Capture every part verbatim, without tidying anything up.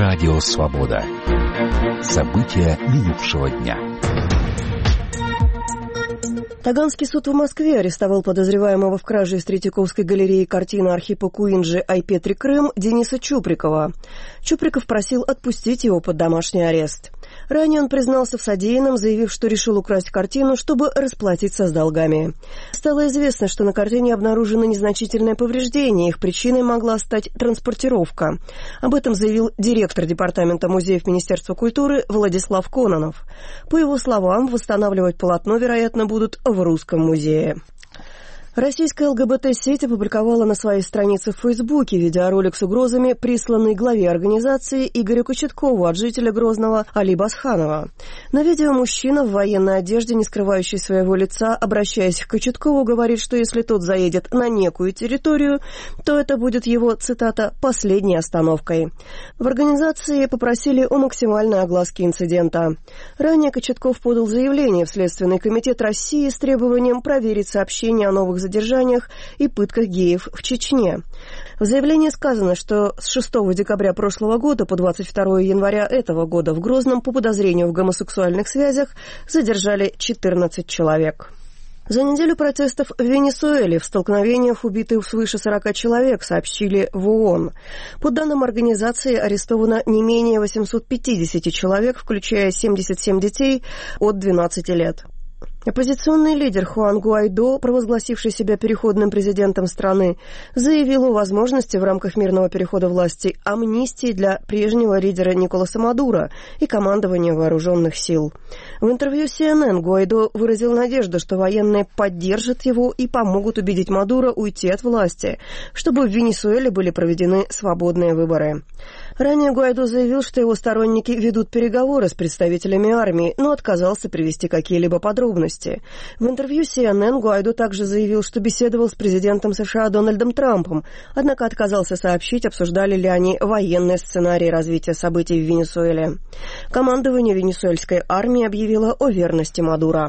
Радио «Свобода». События минувшего дня. Таганский суд в Москве арестовал подозреваемого в краже из Третьяковской галереи картины Архипа Куинджи «Айпетри Крым» Дениса Чуприкова. Чуприков просил отпустить его под домашний арест. Ранее он признался в содеянном, заявив, что решил украсть картину, чтобы расплатиться с долгами. Стало известно, что на картине обнаружено незначительное повреждение, их причиной могла стать транспортировка. Об этом заявил директор департамента музеев Министерства культуры Владислав Кононов. По его словам, восстанавливать полотно, вероятно, будут в Русском музее. Российская ЛГБТ-сеть опубликовала на своей странице в Фейсбуке видеоролик с угрозами, присланный главе организации Игорю Кочеткову от жителя Грозного Али Басханова. На видео мужчина в военной одежде, не скрывающий своего лица, обращаясь к Кочеткову, говорит, что если тот заедет на некую территорию, то это будет его, цитата, «последней остановкой». В организации попросили о максимальной огласке инцидента. Ранее Кочетков подал заявление в Следственный комитет России с требованием проверить сообщения о новых задержаниях и пытках геев в Чечне. В заявлении сказано, что с шестого декабря прошлого года по двадцать второе января этого года в Грозном по подозрению в гомосексуальных связях задержали четырнадцать человек. За неделю протестов в Венесуэле в столкновениях убиты свыше сорока человек, сообщили в ООН. По данным организации, арестовано не менее восемьсот пятьдесят человек, включая семьдесят семь детей от двенадцати лет. Оппозиционный лидер Хуан Гуайдо, провозгласивший себя переходным президентом страны, заявил о возможности в рамках мирного перехода власти амнистии для прежнего лидера Николаса Мадуро и командования вооруженных сил. В интервью си эн эн Гуайдо выразил надежду, что военные поддержат его и помогут убедить Мадуро уйти от власти, чтобы в Венесуэле были проведены свободные выборы. Ранее Гуайдо заявил, что его сторонники ведут переговоры с представителями армии, но отказался привести какие-либо подробности. В интервью си эн эн Гуайдо также заявил, что беседовал с президентом США Дональдом Трампом, однако отказался сообщить, обсуждали ли они военные сценарии развития событий в Венесуэле. Командование венесуэльской армии объявило о верности Мадуро.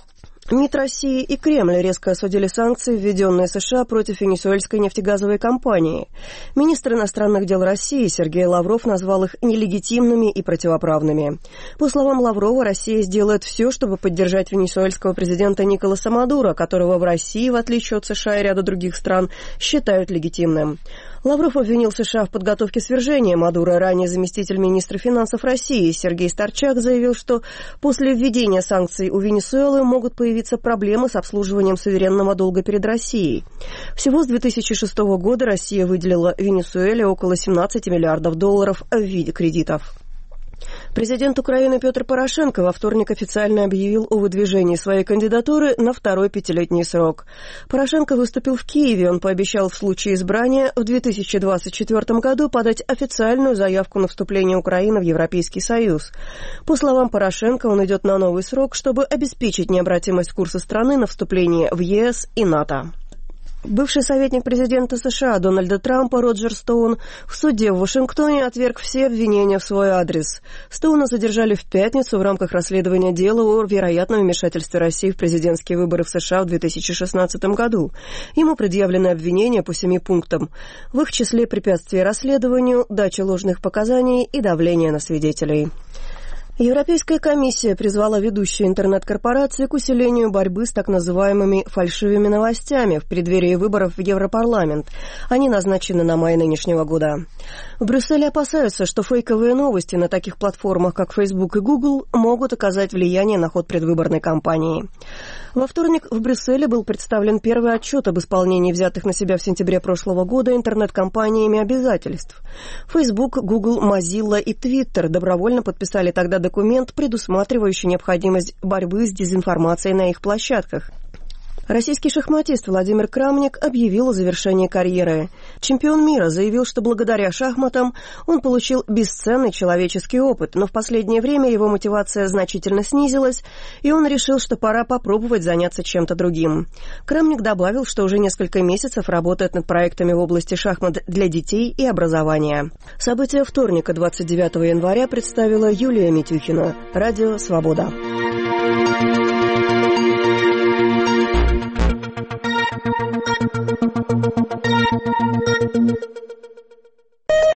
МИД России и Кремль резко осудили санкции, введенные США против венесуэльской нефтегазовой компании. Министр иностранных дел России Сергей Лавров назвал их нелегитимными и противоправными. По словам Лаврова, Россия сделает все, чтобы поддержать венесуэльского президента Николаса Мадуро, которого в России, в отличие от США и ряда других стран, считают легитимным. Лавров обвинил США в подготовке свержения Мадуро. Ранее заместитель министра финансов России Сергей Старчак заявил, что после введения санкций у Венесуэлы могут появиться проблемы с обслуживанием суверенного долга перед Россией. Всего с две тысячи шестого года Россия выделила Венесуэле около семнадцати миллиардов долларов в виде кредитов. Президент Украины Петр Порошенко во вторник официально объявил о выдвижении своей кандидатуры на второй пятилетний срок. Порошенко выступил в Киеве. Он пообещал в случае избрания в две тысячи двадцать четвёртом году подать официальную заявку на вступление Украины в Европейский Союз. По словам Порошенко, он идет на новый срок, чтобы обеспечить необратимость курса страны на вступление в е эс и НАТО. Бывший советник президента США Дональда Трампа Роджер Стоун в суде в Вашингтоне отверг все обвинения в свой адрес. Стоуна задержали в пятницу в рамках расследования дела о вероятном вмешательстве России в президентские выборы в США в две тысячи шестнадцатом году. Ему предъявлены обвинения по семи пунктам. В их числе препятствие расследованию, дача ложных показаний и давление на свидетелей. Европейская комиссия призвала ведущие интернет-корпорации к усилению борьбы с так называемыми фальшивыми новостями в преддверии выборов в Европарламент. Они назначены на май нынешнего года. В Брюсселе опасаются, что фейковые новости на таких платформах, как Facebook и Google, могут оказать влияние на ход предвыборной кампании. Во вторник в Брюсселе был представлен первый отчет об исполнении взятых на себя в сентябре прошлого года интернет-компаниями обязательств. Facebook, Google, Mozilla и Twitter добровольно подписали тогда документ, предусматривающий необходимость борьбы с дезинформацией на их площадках. Российский шахматист Владимир Крамник объявил о завершении карьеры. Чемпион мира заявил, что благодаря шахматам он получил бесценный человеческий опыт, но в последнее время его мотивация значительно снизилась, и он решил, что пора попробовать заняться чем-то другим. Крамник добавил, что уже несколько месяцев работает над проектами в области шахмат для детей и образования. События вторника, двадцать девятого января, представила Юлия Митюхина. Радио «Свобода».